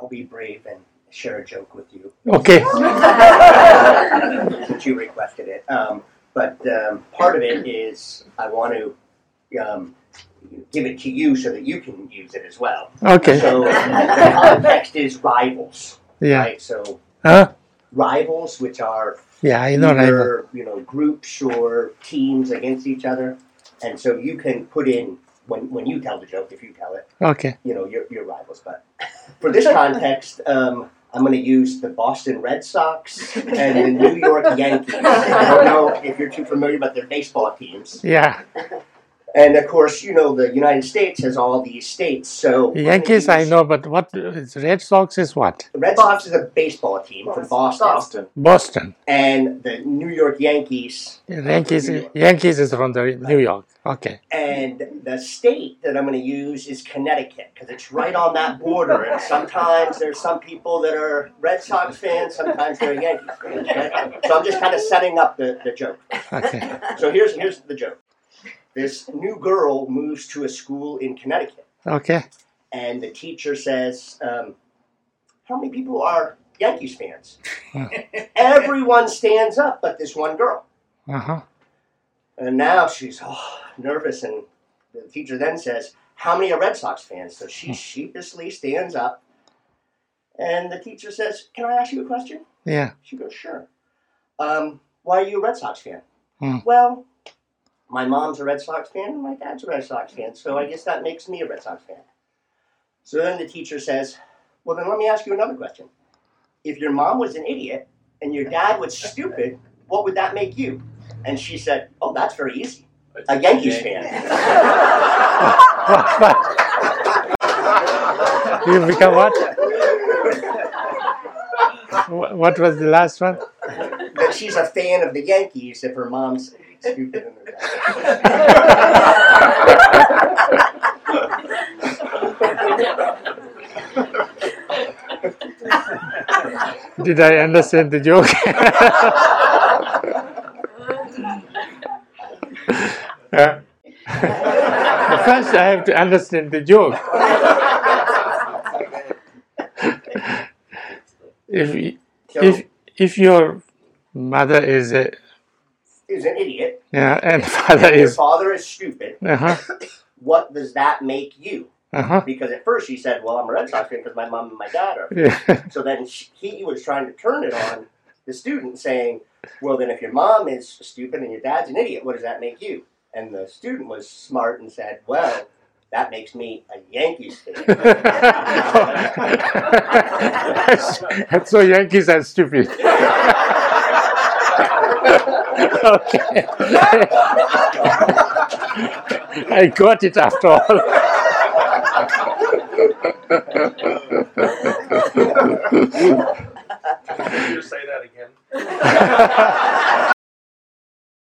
I'll be brave and share a joke with you. Okay. Since you requested it. But part of it is I want to give it to you so that you can use it as well. Okay. So the context is rivals. Yeah. Right? So rivals, which are I know either, groups or teams against each other. And so you can put in, when you tell the joke, if you tell it, Okay. your rivals. But for this context, I'm going to use the Boston Red Sox and the New York Yankees. I don't know if you're too familiar, but they're baseball teams. Yeah. And of course, the United States has all these states. So Yankees, I know, but what is Red Sox is what? The Red Sox is a baseball team from Boston. Boston. And the New York Yankees. Yankees is from the New York. Okay. And the state that I'm going to use is Connecticut because it's right on that border. And sometimes there's some people that are Red Sox fans, sometimes they're Yankees fans. Right? So I'm just kind of setting up the joke. Okay. So here's the joke. This new girl moves to a school in Connecticut. Okay. And the teacher says, how many people are Yankees fans? Everyone stands up but this one girl. Uh-huh. And now she's nervous, and the teacher then says, how many are Red Sox fans? So she sheepishly stands up, and the teacher says, can I ask you a question? Yeah. She goes, sure. Why are you a Red Sox fan? Well, my mom's a Red Sox fan, and my dad's a Red Sox fan, so I guess that makes me a Red Sox fan. So then the teacher says, well, then let me ask you another question. If your mom was an idiot, and your dad was stupid, what would that make you? And she said, oh, that's very easy. A Yankees fan. You become what? What was the last one? That she's a fan of the Yankees if her mom's stupid and her dad. Did I understand the joke? First, I have to understand the joke. If your mother is an idiot, and father your father is stupid, what does that make you? Because at first she said, well, I'm a Red Sox fan because my mom and my dad are. So then he was trying to turn it on the student, saying, well, then if your mom is stupid and your dad's an idiot, what does that make you? And the student was smart and said, well, that makes me a Yankees fan. So Yankees are stupid. Okay. I got it after all. Can you say that again?